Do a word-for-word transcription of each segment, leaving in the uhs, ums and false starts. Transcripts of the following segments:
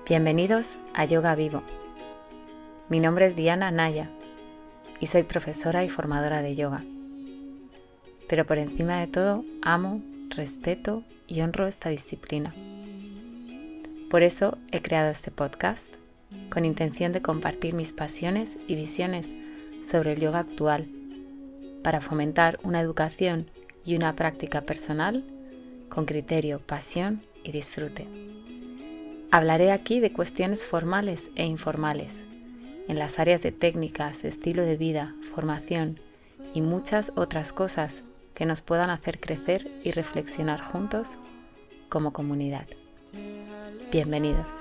Bienvenidos a Yoga Vivo. Mi nombre es Diana Naya y soy profesora y formadora de yoga. Pero por encima de todo, amo, respeto y honro esta disciplina. Por eso he creado este podcast, con intención de compartir mis pasiones y visiones sobre el yoga actual, para fomentar una educación y una práctica personal con criterio, pasión y disfrute. Hablaré aquí de cuestiones formales e informales, en las áreas de técnicas, estilo de vida, formación y muchas otras cosas que nos puedan hacer crecer y reflexionar juntos como comunidad. Bienvenidos.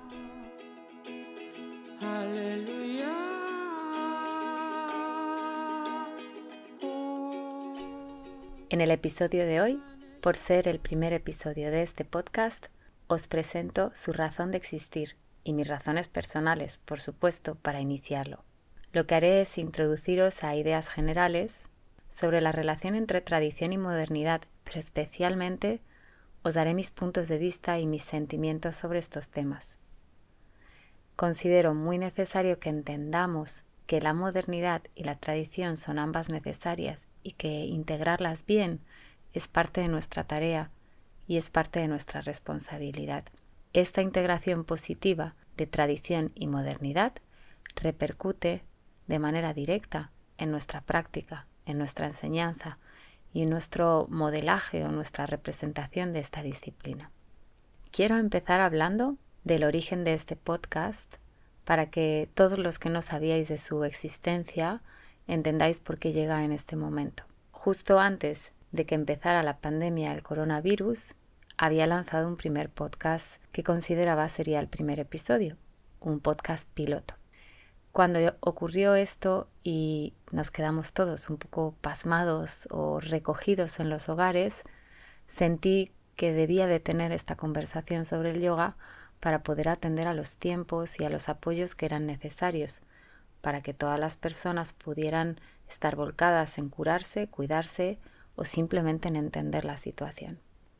En el episodio de hoy, por ser el primer episodio de este podcast, os presento su razón de existir y mis razones personales, por supuesto, para iniciarlo. Lo que haré es introduciros a ideas generales sobre la relación entre tradición y modernidad, pero especialmente os daré mis puntos de vista y mis sentimientos sobre estos temas. Considero muy necesario que entendamos que la modernidad y la tradición son ambas necesarias y que integrarlas bien es parte de nuestra tarea y es parte de nuestra responsabilidad. Esta integración positiva de tradición y modernidad repercute de manera directa en nuestra práctica, en nuestra enseñanza y en nuestro modelaje o nuestra representación de esta disciplina. Quiero empezar hablando del origen de este podcast para que todos los que no sabíais de su existencia entendáis por qué llega en este momento. Justo antes de que empezara la pandemia del coronavirus, había lanzado un primer podcast que consideraba sería el primer episodio, un podcast piloto. Cuando ocurrió esto y nos quedamos todos un poco pasmados o recogidos en los hogares, sentí que debía de tener esta conversación sobre el yoga para poder atender a los tiempos y a los apoyos que eran necesarios, para que todas las personas pudieran estar volcadas en curarse, cuidarse o simplemente en entender la situación.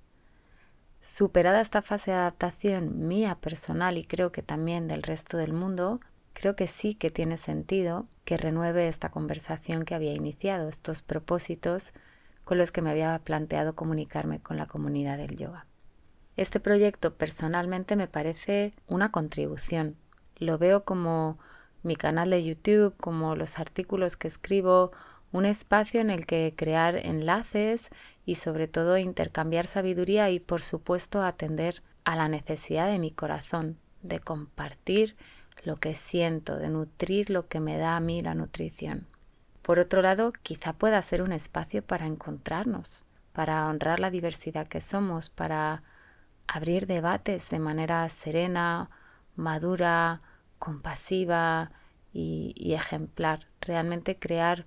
Superada esta fase de adaptación mía personal y creo que también del resto del mundo, creo que sí que tiene sentido que renueve esta conversación que había iniciado, estos propósitos con los que me había planteado comunicarme con la comunidad del yoga. Este proyecto personalmente me parece una contribución. Lo veo como mi canal de YouTube, como los artículos que escribo, un espacio en el que crear enlaces y sobre todo intercambiar sabiduría y por supuesto atender a la necesidad de mi corazón, de compartir lo que siento, de nutrir lo que me da a mí la nutrición. Por otro lado, quizá pueda ser un espacio para encontrarnos, para honrar la diversidad que somos, para abrir debates de manera serena, madura, compasiva y, y ejemplar. Realmente crear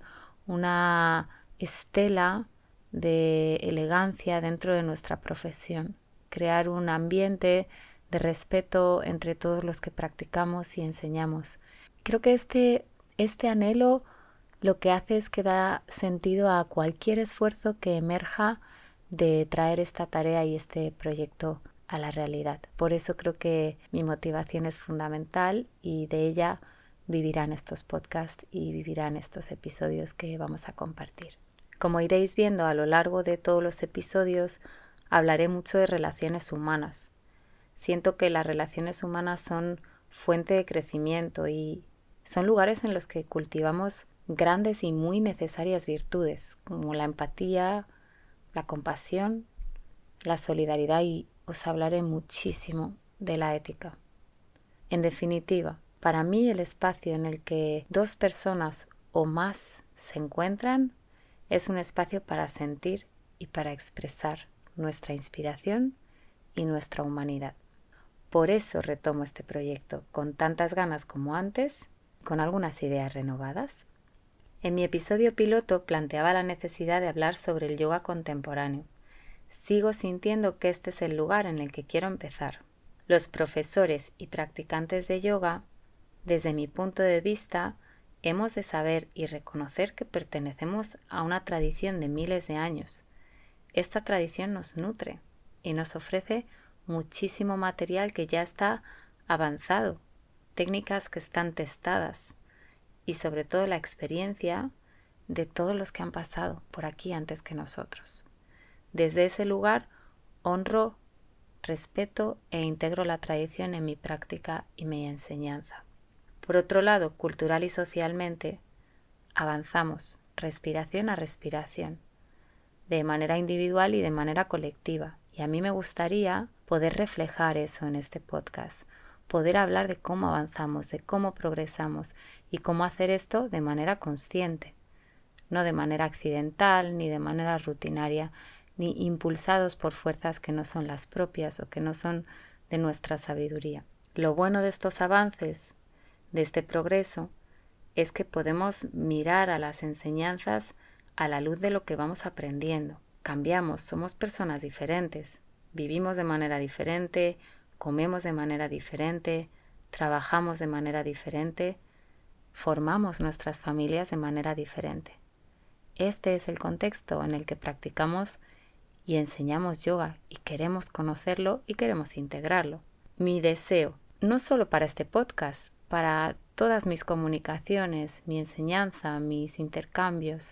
una estela de elegancia dentro de nuestra profesión, crear un ambiente de respeto entre todos los que practicamos y enseñamos. Creo que este, este anhelo lo que hace es que da sentido a cualquier esfuerzo que emerja de traer esta tarea y este proyecto a la realidad. Por eso creo que mi motivación es fundamental y de ella vivirán estos podcasts y vivirán estos episodios que vamos a compartir. Como iréis viendo a lo largo de todos los episodios, hablaré mucho de relaciones humanas. Siento que las relaciones humanas son fuente de crecimiento y son lugares en los que cultivamos grandes y muy necesarias virtudes, como la empatía, la compasión, la solidaridad y os hablaré muchísimo de la ética. En definitiva, para mí el espacio en el que dos personas o más se encuentran es un espacio para sentir y para expresar nuestra inspiración y nuestra humanidad. Por eso retomo este proyecto con tantas ganas como antes, con algunas ideas renovadas. En mi episodio piloto planteaba la necesidad de hablar sobre el yoga contemporáneo. Sigo sintiendo que este es el lugar en el que quiero empezar. Los profesores y practicantes de yoga, desde mi punto de vista, hemos de saber y reconocer que pertenecemos a una tradición de miles de años. Esta tradición nos nutre y nos ofrece muchísimo material que ya está avanzado, técnicas que están testadas y sobre todo la experiencia de todos los que han pasado por aquí antes que nosotros. Desde ese lugar honro, respeto e integro la tradición en mi práctica y mi enseñanza. Por otro lado, cultural y socialmente, avanzamos respiración a respiración, de manera individual y de manera colectiva. Y a mí me gustaría poder reflejar eso en este podcast, poder hablar de cómo avanzamos, de cómo progresamos y cómo hacer esto de manera consciente, no de manera accidental ni de manera rutinaria, ni impulsados por fuerzas que no son las propias o que no son de nuestra sabiduría. Lo bueno de estos avances, de este progreso, es que podemos mirar a las enseñanzas a la luz de lo que vamos aprendiendo. Cambiamos, somos personas diferentes, vivimos de manera diferente, comemos de manera diferente, trabajamos de manera diferente, formamos nuestras familias de manera diferente. Este es el contexto en el que practicamos y enseñamos yoga y queremos conocerlo y queremos integrarlo. Mi deseo, no solo para este podcast, para todas mis comunicaciones, mi enseñanza, mis intercambios,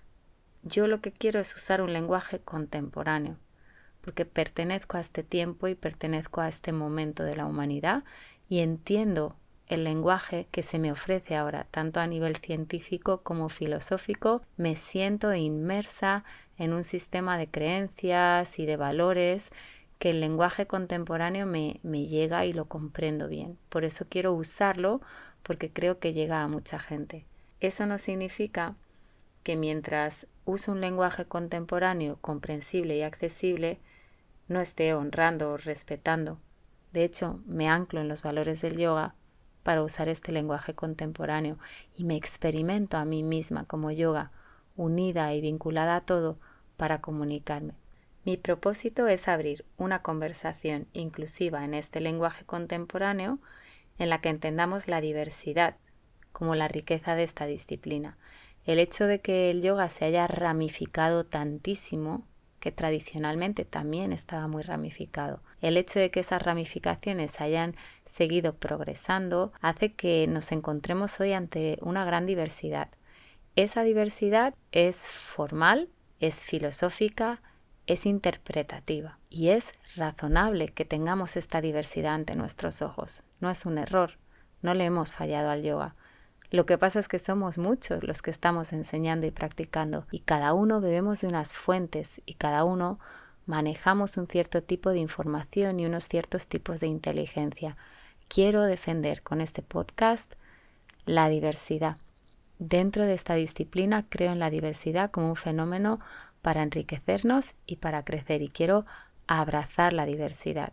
yo lo que quiero es usar un lenguaje contemporáneo, porque pertenezco a este tiempo y pertenezco a este momento de la humanidad y entiendo el lenguaje que se me ofrece ahora, tanto a nivel científico como filosófico. Me siento inmersa en un sistema de creencias y de valores que el lenguaje contemporáneo me, me llega y lo comprendo bien. Por eso quiero usarlo, porque creo que llega a mucha gente. Eso no significa que mientras uso un lenguaje contemporáneo comprensible y accesible, no esté honrando o respetando. De hecho, me anclo en los valores del yoga para usar este lenguaje contemporáneo y me experimento a mí misma como yoga, unida y vinculada a todo para comunicarme. Mi propósito es abrir una conversación inclusiva en este lenguaje contemporáneo en la que entendamos la diversidad como la riqueza de esta disciplina. El hecho de que el yoga se haya ramificado tantísimo, que tradicionalmente también estaba muy ramificado. El hecho de que esas ramificaciones hayan seguido progresando hace que nos encontremos hoy ante una gran diversidad. Esa diversidad es formal, es filosófica, es interpretativa y es razonable que tengamos esta diversidad ante nuestros ojos. No es un error, no le hemos fallado al yoga. Lo que pasa es que somos muchos los que estamos enseñando y practicando y cada uno bebemos de unas fuentes y cada uno manejamos un cierto tipo de información y unos ciertos tipos de inteligencia. Quiero defender con este podcast la diversidad. Dentro de esta disciplina creo en la diversidad como un fenómeno para enriquecernos y para crecer y quiero abrazar la diversidad,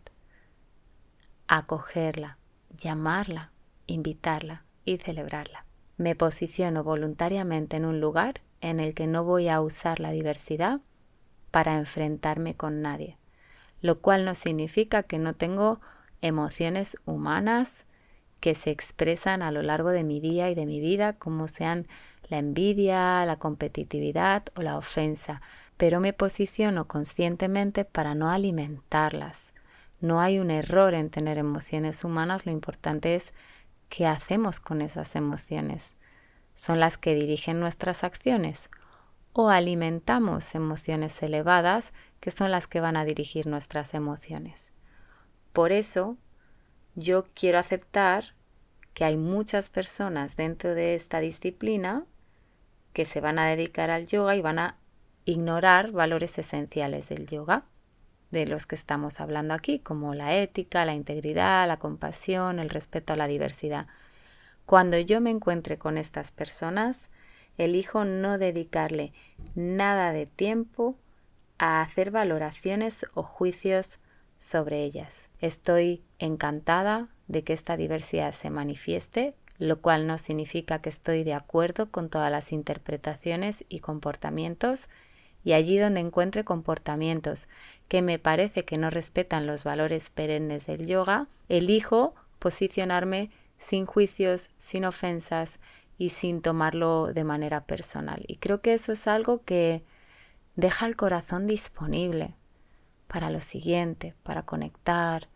acogerla, llamarla, invitarla y celebrarla. Me posiciono voluntariamente en un lugar en el que no voy a usar la diversidad para enfrentarme con nadie, lo cual no significa que no tengo emociones humanas que se expresan a lo largo de mi día y de mi vida, como sean la envidia, la competitividad o la ofensa, pero me posiciono conscientemente para no alimentarlas. No hay un error en tener emociones humanas, lo importante es ¿qué hacemos con esas emociones? ¿Son las que dirigen nuestras acciones? ¿O alimentamos emociones elevadas que son las que van a dirigir nuestras emociones? Por eso, yo quiero aceptar que hay muchas personas dentro de esta disciplina que se van a dedicar al yoga y van a ignorar valores esenciales del yoga, de los que estamos hablando aquí, como la ética, la integridad, la compasión, el respeto a la diversidad. Cuando yo me encuentre con estas personas, elijo no dedicarle nada de tiempo a hacer valoraciones o juicios sobre ellas. Estoy encantada de que esta diversidad se manifieste, lo cual no significa que estoy de acuerdo con todas las interpretaciones y comportamientos, y allí donde encuentre comportamientos que me parece que no respetan los valores perennes del yoga, elijo posicionarme sin juicios, sin ofensas y sin tomarlo de manera personal. Y creo que eso es algo que deja el corazón disponible para lo siguiente, para conectar,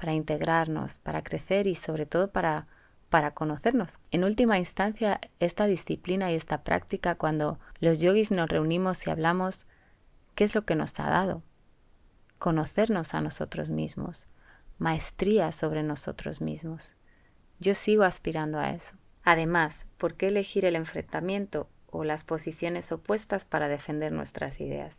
para integrarnos, para crecer y sobre todo para, para conocernos. En última instancia, esta disciplina y esta práctica, cuando los yogis nos reunimos y hablamos, ¿qué es lo que nos ha dado? Conocernos a nosotros mismos, maestría sobre nosotros mismos. Yo sigo aspirando a eso. Además, ¿por qué elegir el enfrentamiento o las posiciones opuestas para defender nuestras ideas?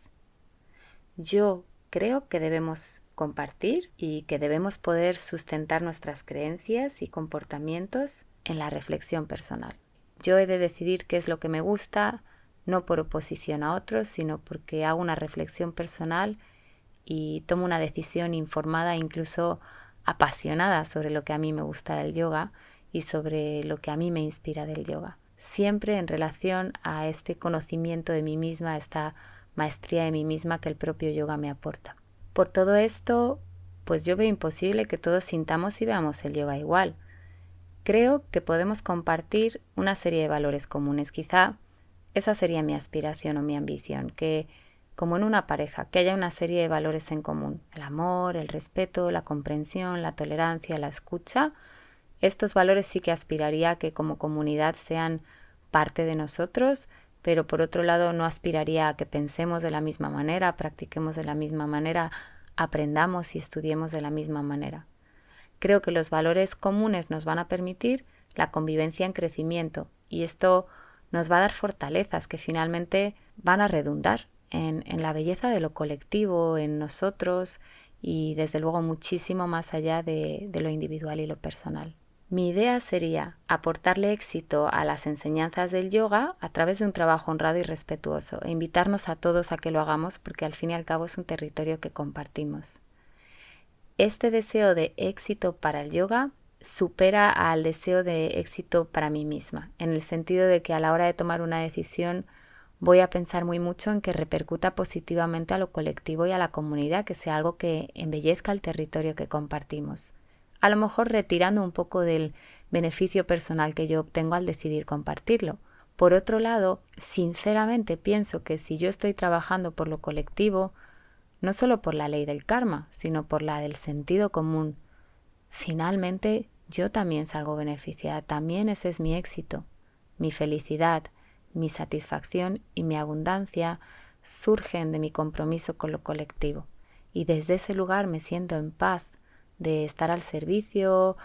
Yo creo que debemos compartir y que debemos poder sustentar nuestras creencias y comportamientos en la reflexión personal. Yo he de decidir qué es lo que me gusta, no por oposición a otros, sino porque hago una reflexión personal y tomo una decisión informada, incluso apasionada, sobre lo que a mí me gusta del yoga y sobre lo que a mí me inspira del yoga. Siempre en relación a este conocimiento de mí misma, esta maestría de mí misma que el propio yoga me aporta. Por todo esto, pues yo veo imposible que todos sintamos y veamos el yoga igual. Creo que podemos compartir una serie de valores comunes. Quizá esa sería mi aspiración o mi ambición, que como en una pareja, que haya una serie de valores en común. El amor, el respeto, la comprensión, la tolerancia, la escucha. Estos valores sí que aspiraría a que como comunidad sean parte de nosotros, pero por otro lado no aspiraría a que pensemos de la misma manera, practiquemos de la misma manera, aprendamos y estudiemos de la misma manera. Creo que los valores comunes nos van a permitir la convivencia en crecimiento y esto nos va a dar fortalezas que finalmente van a redundar en, en la belleza de lo colectivo, en nosotros y desde luego muchísimo más allá de, de lo individual y lo personal. Mi idea sería aportarle éxito a las enseñanzas del yoga a través de un trabajo honrado y respetuoso e invitarnos a todos a que lo hagamos porque al fin y al cabo es un territorio que compartimos. Este deseo de éxito para el yoga supera al deseo de éxito para mí misma, en el sentido de que a la hora de tomar una decisión voy a pensar muy mucho en que repercuta positivamente a lo colectivo y a la comunidad, que sea algo que embellezca el territorio que compartimos. A lo mejor retirando un poco del beneficio personal que yo obtengo al decidir compartirlo. Por otro lado, sinceramente pienso que si yo estoy trabajando por lo colectivo, no solo por la ley del karma, sino por la del sentido común, finalmente yo también salgo beneficiada, también ese es mi éxito. Mi felicidad, mi satisfacción y mi abundancia surgen de mi compromiso con lo colectivo. Y desde ese lugar me siento en paz de estar al servicio,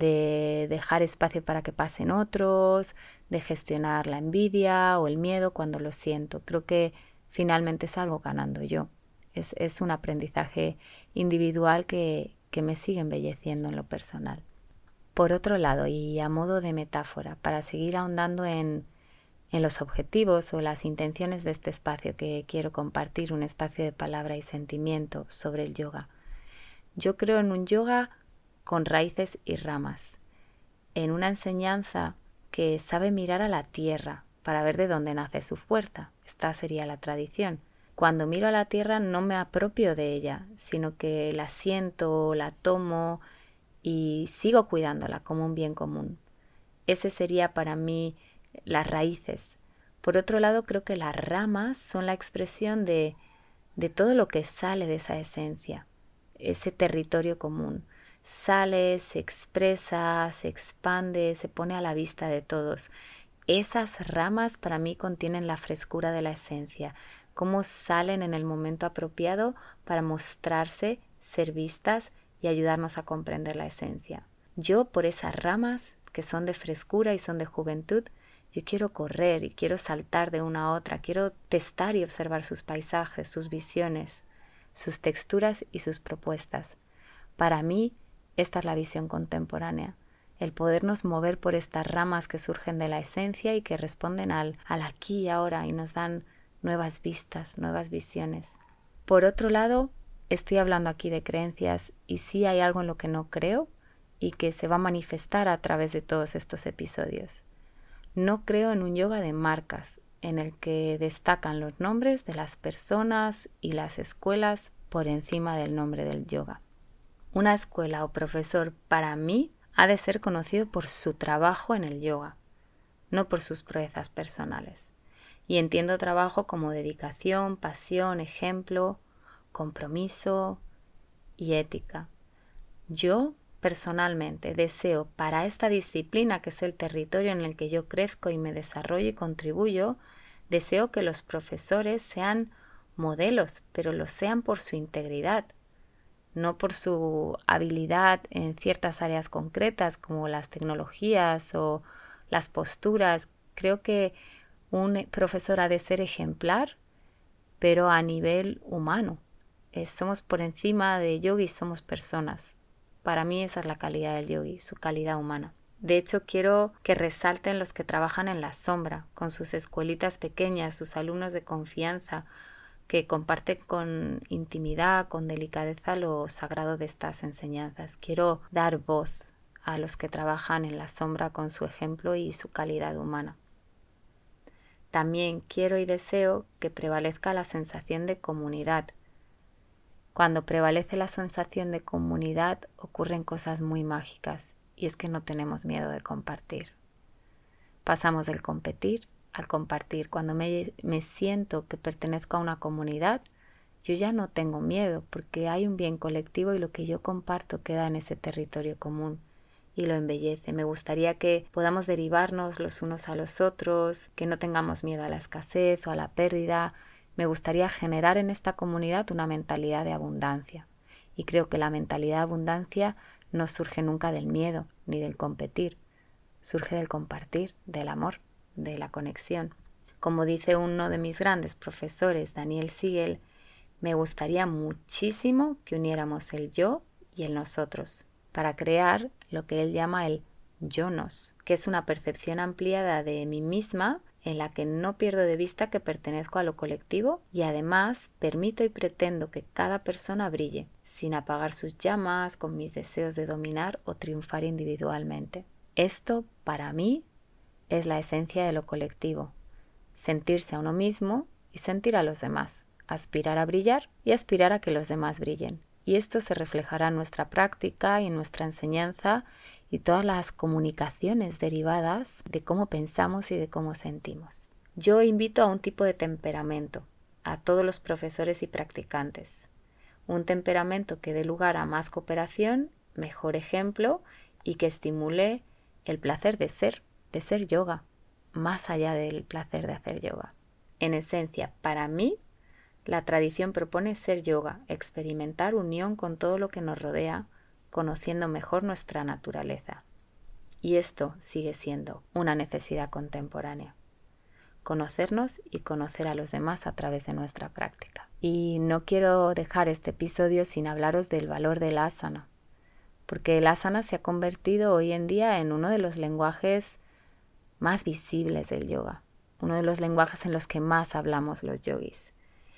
de dejar espacio para que pasen otros, de gestionar la envidia o el miedo cuando lo siento. Creo que finalmente salgo ganando yo. Es, es un aprendizaje individual que, que me sigue embelleciendo en lo personal. Por otro lado, y a modo de metáfora, para seguir ahondando en, en los objetivos o las intenciones de este espacio que quiero compartir, un espacio de palabra y sentimiento sobre el yoga. Yo creo en un yoga con raíces y ramas, en una enseñanza que sabe mirar a la tierra para ver de dónde nace su fuerza. Esta sería la tradición. Cuando miro a la tierra no me apropio de ella, sino que la siento, la tomo y sigo cuidándola como un bien común. Ese sería para mí las raíces. Por otro lado, creo que las ramas son la expresión de, de todo lo que sale de esa esencia. Ese territorio común. Sale, se expresa, se expande, se pone a la vista de todos. Esas ramas para mí contienen la frescura de la esencia, cómo salen en el momento apropiado para mostrarse, ser vistas y ayudarnos a comprender la esencia. Yo por esas ramas que son de frescura y son de juventud, yo quiero correr y quiero saltar de una a otra, quiero testar y observar sus paisajes, sus visiones, sus texturas y sus propuestas. Para mí, esta es la visión contemporánea, el podernos mover por estas ramas que surgen de la esencia y que responden al, al aquí y ahora y nos dan nuevas vistas, nuevas visiones. Por otro lado, estoy hablando aquí de creencias y sí hay algo en lo que no creo y que se va a manifestar a través de todos estos episodios. No creo en un yoga de marcas, en el que destacan los nombres de las personas y las escuelas por encima del nombre del yoga. Una escuela o profesor para mí ha de ser conocido por su trabajo en el yoga, no por sus proezas personales. Y entiendo trabajo como dedicación, pasión, ejemplo, compromiso y ética. Yo personalmente deseo para esta disciplina, que es el territorio en el que yo crezco y me desarrollo y contribuyo, deseo que los profesores sean modelos, pero lo sean por su integridad, no por su habilidad en ciertas áreas concretas como las tecnologías o las posturas. Creo que un profesor ha de ser ejemplar, pero a nivel humano. Eh, somos por encima de yogis, somos personas. Para mí esa es la calidad del yogi, su calidad humana. De hecho, quiero que resalten los que trabajan en la sombra, con sus escuelitas pequeñas, sus alumnos de confianza, que comparten con intimidad, con delicadeza lo sagrado de estas enseñanzas. Quiero dar voz a los que trabajan en la sombra con su ejemplo y su calidad humana. También quiero y deseo que prevalezca la sensación de comunidad. Cuando prevalece la sensación de comunidad ocurren cosas muy mágicas, y es que no tenemos miedo de compartir. Pasamos del competir al compartir. Cuando me, me siento que pertenezco a una comunidad, yo ya no tengo miedo porque hay un bien colectivo y lo que yo comparto queda en ese territorio común y lo embellece. Me gustaría que podamos derivarnos los unos a los otros, que no tengamos miedo a la escasez o a la pérdida. Me gustaría generar en esta comunidad una mentalidad de abundancia. Y creo que la mentalidad de abundancia no surge nunca del miedo ni del competir. Surge del compartir, del amor, de la conexión. Como dice uno de mis grandes profesores, Daniel Siegel, me gustaría muchísimo que uniéramos el yo y el nosotros para crear lo que él llama el yo-nos, que es una percepción ampliada de mí misma en la que no pierdo de vista que pertenezco a lo colectivo y además permito y pretendo que cada persona brille, sin apagar sus llamas, con mis deseos de dominar o triunfar individualmente. Esto, para mí, es la esencia de lo colectivo, sentirse a uno mismo y sentir a los demás, aspirar a brillar y aspirar a que los demás brillen. Y esto se reflejará en nuestra práctica y en nuestra enseñanza y todas las comunicaciones derivadas de cómo pensamos y de cómo sentimos. Yo invito a un tipo de temperamento, a todos los profesores y practicantes. Un temperamento que dé lugar a más cooperación, mejor ejemplo y que estimule el placer de ser, de ser yoga, más allá del placer de hacer yoga. En esencia, para mí, la tradición propone ser yoga, experimentar unión con todo lo que nos rodea, conociendo mejor nuestra naturaleza. Y esto sigue siendo una necesidad contemporánea. Conocernos y conocer a los demás a través de nuestra práctica. Y no quiero dejar este episodio sin hablaros del valor del asana, porque el asana se ha convertido hoy en día en uno de los lenguajes más visibles del yoga, uno de los lenguajes en los que más hablamos los yogis.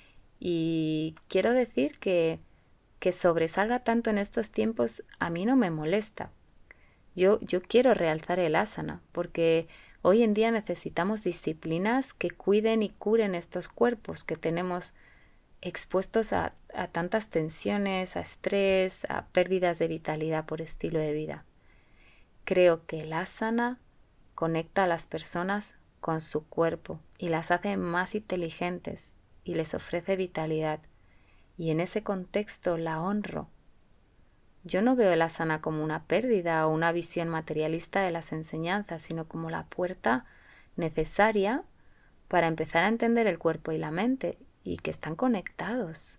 Y quiero decir que, que sobresalga tanto en estos tiempos a mí no me molesta. Yo, yo quiero realzar el asana porque hoy en día necesitamos disciplinas que cuiden y curen estos cuerpos que tenemos expuestos a, a tantas tensiones, a estrés, a pérdidas de vitalidad por estilo de vida. Creo que el asana conecta a las personas con su cuerpo y las hace más inteligentes y les ofrece vitalidad. Y en ese contexto la honro. Yo no veo el asana como una pérdida o una visión materialista de las enseñanzas, sino como la puerta necesaria para empezar a entender el cuerpo y la mente y que están conectados.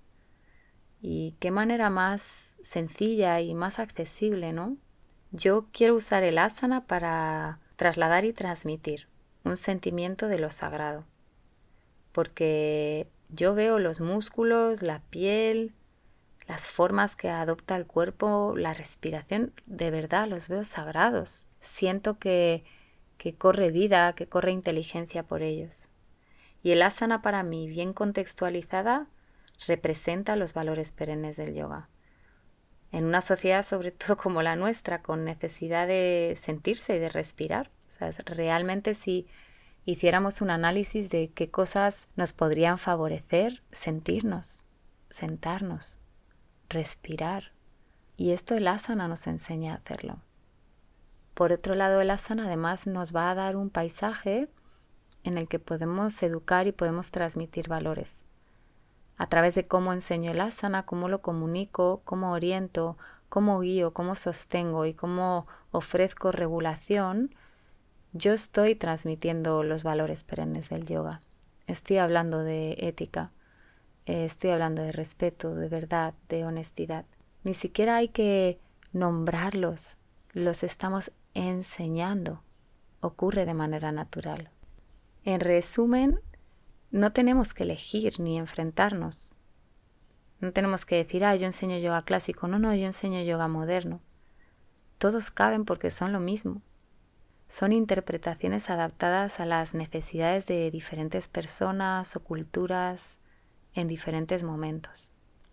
Y qué manera más sencilla y más accesible, ¿no? Yo quiero usar el asana para trasladar y transmitir un sentimiento de lo sagrado, porque yo veo los músculos, la piel, las formas que adopta el cuerpo, la respiración, de verdad los veo sagrados. Siento que, que corre vida, que corre inteligencia por ellos. Y el asana para mí, bien contextualizada, representa los valores perennes del yoga. En una sociedad sobre todo como la nuestra, con necesidad de sentirse y de respirar. O sea, realmente si hiciéramos un análisis de qué cosas nos podrían favorecer, sentirnos, sentarnos, respirar. Y esto el asana nos enseña a hacerlo. Por otro lado, el asana además nos va a dar un paisaje en el que podemos educar y podemos transmitir valores. A través de cómo enseño el asana, cómo lo comunico, cómo oriento, cómo guío, cómo sostengo y cómo ofrezco regulación, yo estoy transmitiendo los valores perennes del yoga. Estoy hablando de ética, eh, estoy hablando de respeto, de verdad, de honestidad. Ni siquiera hay que nombrarlos, los estamos enseñando. Ocurre de manera natural. En resumen, no tenemos que elegir ni enfrentarnos. No tenemos que decir, ah, yo enseño yoga clásico. No, no, yo enseño yoga moderno. Todos caben porque son lo mismo. Son interpretaciones adaptadas a las necesidades de diferentes personas o culturas en diferentes momentos.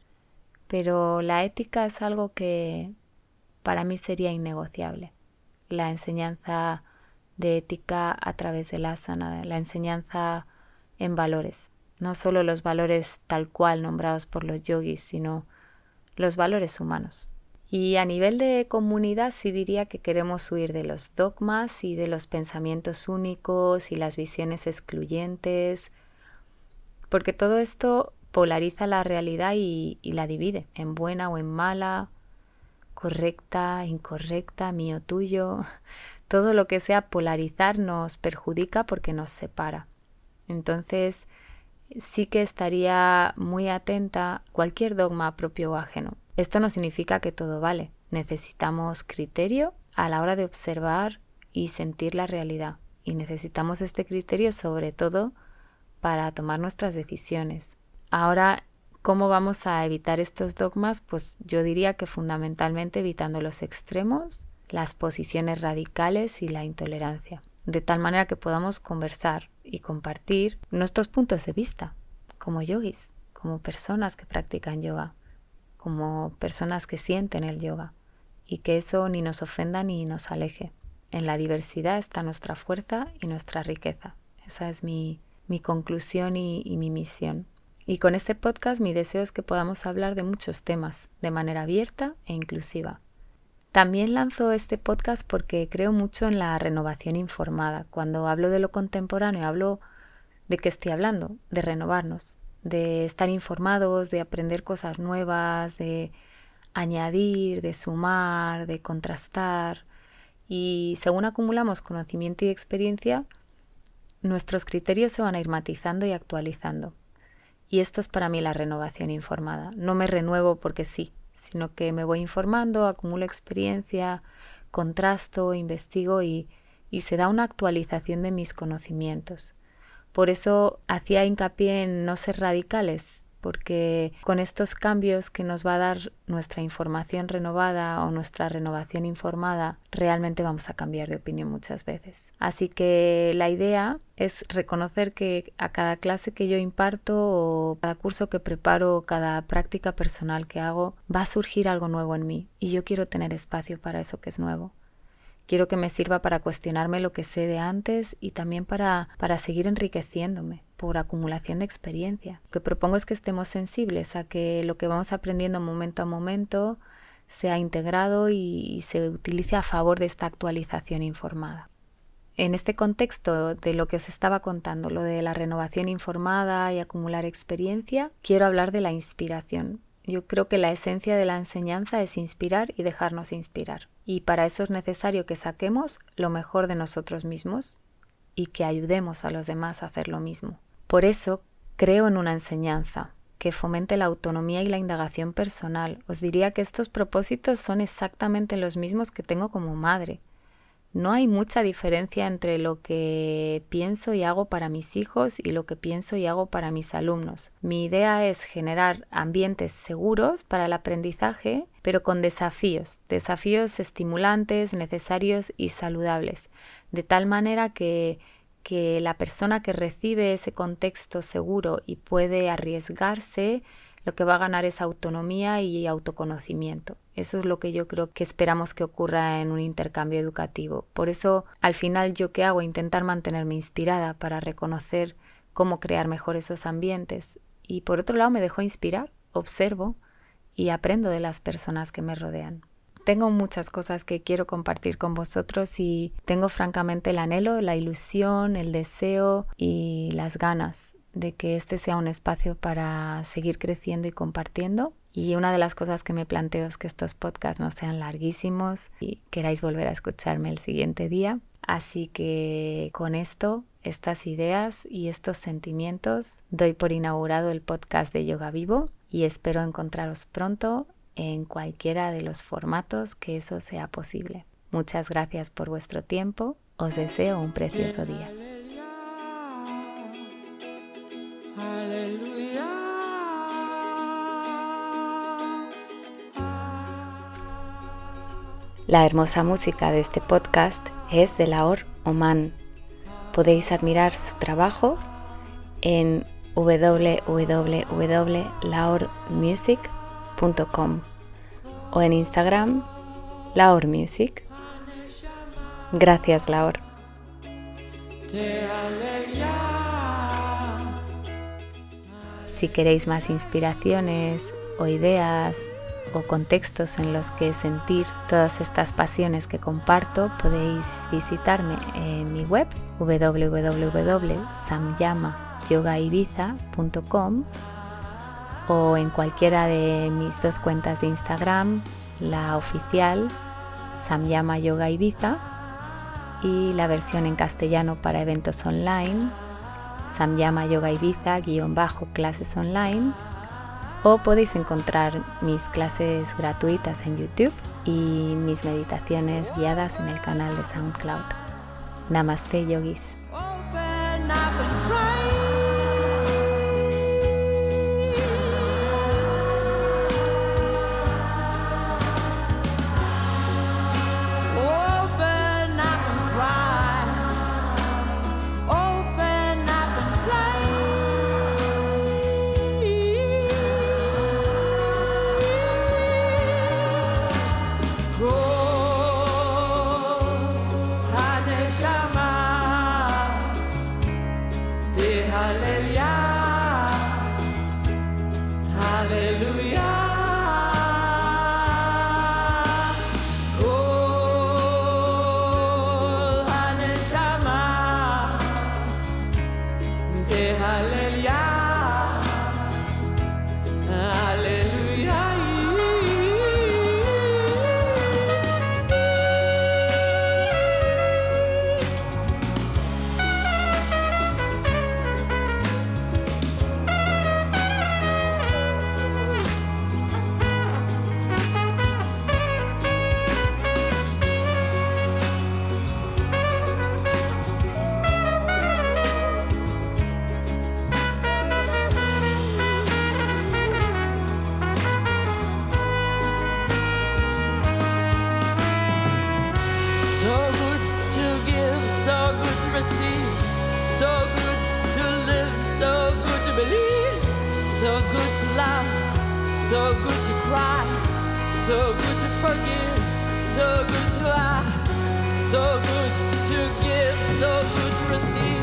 Pero la ética es algo que para mí sería innegociable. La enseñanza de ética a través del asana, la enseñanza en valores. No solo los valores tal cual nombrados por los yogis, sino los valores humanos. Y a nivel de comunidad sí diría que queremos huir de los dogmas y de los pensamientos únicos y las visiones excluyentes, porque todo esto polariza la realidad y, y la divide en buena o en mala, correcta, incorrecta, mío, tuyo. Todo lo que sea polarizar nos perjudica porque nos separa. Entonces sí que estaría muy atenta a cualquier dogma propio o ajeno. Esto no significa que todo vale. Necesitamos criterio a la hora de observar y sentir la realidad. Y necesitamos este criterio sobre todo para tomar nuestras decisiones. Ahora, ¿cómo vamos a evitar estos dogmas? Pues yo diría que fundamentalmente evitando los extremos, las posiciones radicales y la intolerancia. De tal manera que podamos conversar y compartir nuestros puntos de vista como yogis, como personas que practican yoga, como personas que sienten el yoga, y que eso ni nos ofenda ni nos aleje. En la diversidad está nuestra fuerza y nuestra riqueza. Esa es mi, mi conclusión y, y mi misión. Y con este podcast mi deseo es que podamos hablar de muchos temas de manera abierta e inclusiva. También lanzo este podcast porque creo mucho en la renovación informada. Cuando hablo de lo contemporáneo, hablo de qué estoy hablando, de renovarnos, de estar informados, de aprender cosas nuevas, de añadir, de sumar, de contrastar. Y según acumulamos conocimiento y experiencia, nuestros criterios se van a ir matizando y actualizando. Y esto es para mí la renovación informada. No me renuevo porque sí, sino que me voy informando, acumulo experiencia, contrasto, investigo y, y se da una actualización de mis conocimientos. Por eso hacía hincapié en no ser radicales, porque con estos cambios que nos va a dar nuestra información renovada o nuestra renovación informada, realmente vamos a cambiar de opinión muchas veces. Así que la idea es reconocer que a cada clase que yo imparto o cada curso que preparo, cada práctica personal que hago, va a surgir algo nuevo en mí y yo quiero tener espacio para eso que es nuevo. Quiero que me sirva para cuestionarme lo que sé de antes y también para, para seguir enriqueciéndome por acumulación de experiencia. Lo que propongo es que estemos sensibles a que lo que vamos aprendiendo momento a momento sea integrado y, y se utilice a favor de esta actualización informada. En este contexto de lo que os estaba contando, lo de la renovación informada y acumular experiencia, quiero hablar de la inspiración. Yo creo que la esencia de la enseñanza es inspirar y dejarnos inspirar. Y para eso es necesario que saquemos lo mejor de nosotros mismos y que ayudemos a los demás a hacer lo mismo. Por eso creo en una enseñanza que fomente la autonomía y la indagación personal. Os diría que estos propósitos son exactamente los mismos que tengo como madre. No hay mucha diferencia entre lo que pienso y hago para mis hijos y lo que pienso y hago para mis alumnos. Mi idea es generar ambientes seguros para el aprendizaje, pero con desafíos, desafíos estimulantes, necesarios y saludables, de tal manera que, que la persona que recibe ese contexto seguro y puede arriesgarse, lo que va a ganar es autonomía y autoconocimiento. Eso es lo que yo creo que esperamos que ocurra en un intercambio educativo. Por eso, al final, ¿yo qué hago? Intentar mantenerme inspirada para reconocer cómo crear mejor esos ambientes. Y por otro lado, me dejo inspirar, observo y aprendo de las personas que me rodean. Tengo muchas cosas que quiero compartir con vosotros y tengo francamente el anhelo, la ilusión, el deseo y las ganas de que este sea un espacio para seguir creciendo y compartiendo. Y una de las cosas que me planteo es que estos podcasts no sean larguísimos y queráis volver a escucharme el siguiente día. Así que con esto, estas ideas y estos sentimientos, doy por inaugurado el podcast de Yoga Vivo y espero encontraros pronto en cualquiera de los formatos que eso sea posible. Muchas gracias por vuestro tiempo. Os deseo un precioso día. La hermosa música de este podcast es de Laor Oman. Podéis admirar su trabajo en w w w punto laor music punto com o en Instagram Laor Music. Gracias, Laor. Si queréis más inspiraciones o ideas o contextos en los que sentir todas estas pasiones que comparto, podéis visitarme en mi web w w w punto samyama yoga ibiza punto com o en cualquiera de mis dos cuentas de Instagram, la oficial Samyama Yoga Ibiza y la versión en castellano para eventos online, Samyama Yoga Ibiza guión bajo clases online. O podéis encontrar mis clases gratuitas en YouTube y mis meditaciones guiadas en el canal de SoundCloud. Namaste, yogis. So good to live, so good to believe, so good to laugh, so good to cry, so good to forgive, so good to laugh, so good to give, so good to receive.